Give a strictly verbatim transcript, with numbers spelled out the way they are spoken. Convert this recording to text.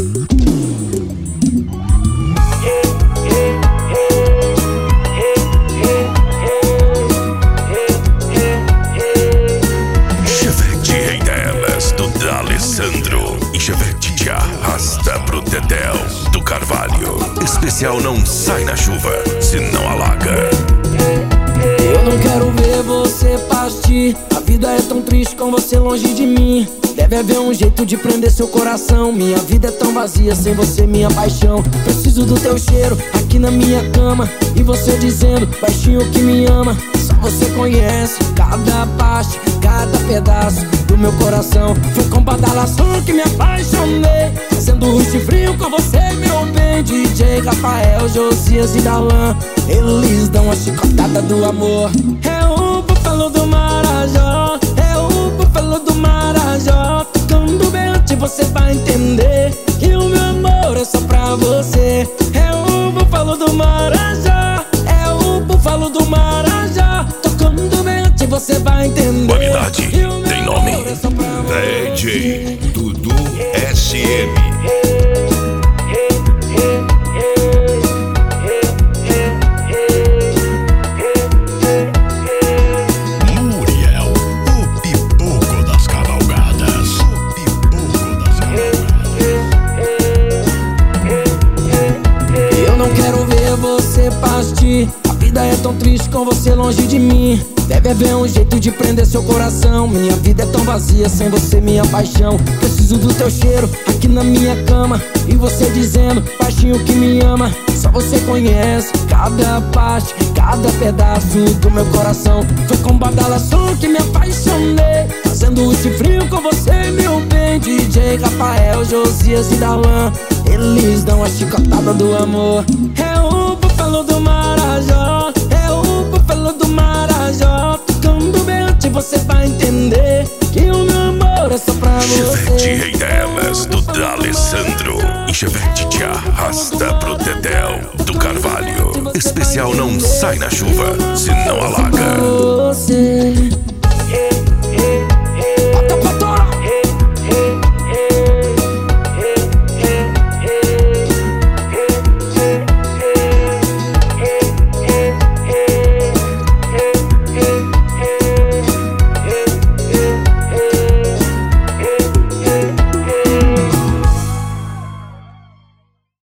Alessandro e Chevette te arrasta pro Dedéu do Carvalho. Especial não sai na chuva, se não alaga. Eu não quero ver você partir. A vida é tão triste com você longe de mim. Deve haver um jeito de prender seu coração. Minha vida é tão vazia sem você, minha paixão. Preciso do teu cheiro aqui na minha cama. E você dizendo baixinho que me ama. Só você conhece cada parte, cada pedaço do meu coração. Foi com badalação que me apaixonei, fazendo rush frio com você, meu bem. D J Rafael, Josias e Darlan, eles dão a chicotada do amor. É o búfalo do Marajó, é o búfalo do Marajó. Tocando bem antes você vai entender que o meu amor é só pra você. É o búfalo do Marajó, é o búfalo do Marajó. Tocando bem antes você vai entender. Qualidade tem nome. D J Dudu S M. Muriel, o pipoco das cavalgadas. O pipoco das cavalgadas. Eu não quero ver você partir. A vida é tão triste com você longe de mim. Deve haver um jeito de prender seu coração. Minha vida é tão vazia sem você, minha paixão. Preciso do teu cheiro aqui na minha cama. E você dizendo baixinho que me ama. Só você conhece cada parte, cada pedaço do meu coração. Foi com badalação que me apaixonei, fazendo esse frio com você, meu bem. D J Rafael, Josias e Darlan, eles dão a chicotada do amor. É o búfalo do Marajó, é o búfalo do Marajó. Tocando bem antes você vai entender que o meu amor é só pra você. Chevette Rei delas, do Alessandro e Chevette te arrasta pro Dedéu do Carvalho. Especial não sai na chuva, se não alaga.